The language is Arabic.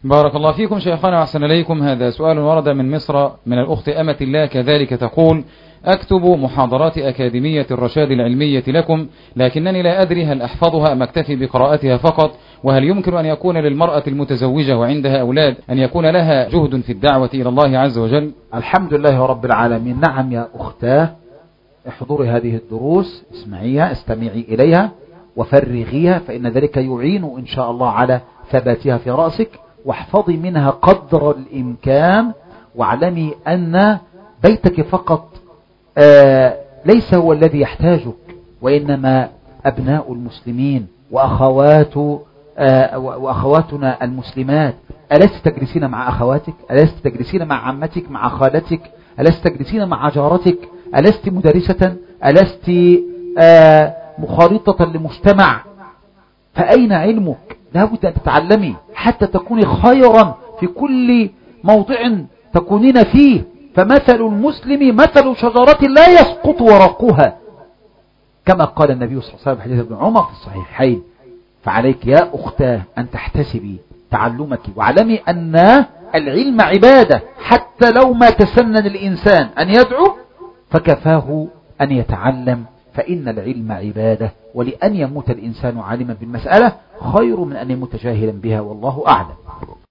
بارك الله فيكم شيخنا وأحسن إليكم. هذا سؤال ورد من مصر من الأخت أمة الله كذلك، تقول: أكتب محاضرات أكاديمية الرشاد العلمية لكم، لكنني لا أدري هل أحفظها أم أكتفي بقراءتها فقط، وهل يمكن أن يكون للمرأة المتزوجة وعندها أولاد أن يكون لها جهد في الدعوة إلى الله عز وجل؟ الحمد لله رب العالمين. نعم يا أختاه، احضري هذه الدروس، اسمعيها، استمعي إليها وفرغيها، فإن ذلك يعين إن شاء الله على ثباتها في رأسك، واحفظي منها قدر الإمكان، واعلمي أن بيتك فقط ليس هو الذي يحتاجك، وإنما أبناء المسلمين وأخواتنا المسلمات. ألست تجلسين مع أخواتك؟ ألست تجلسين مع عمتك، مع خالتك؟ ألست تجلسين مع جارتك؟ ألست مدرسة؟ ألست مخالطة لمجتمع؟ فأين علمك؟ لابد أن تتعلمي حتى تكوني خيرا في كل موضع تكونين فيه. فمثل المسلم مثل شجرة لا يسقط ورقها، كما قال النبي صلى الله عليه وسلم في حديث ابن عمر في الصحيحين. فعليك يا أختاه أن تحتسبي تعلمك، واعلمي أن العلم عبادة، حتى لو ما تسنن الإنسان أن يدعو فكفاه أن يتعلم، فإن العلم عبادة، ولأن يموت الإنسان عالما بالمسألة خير من أن يموت جاهلا بها، والله أعلم.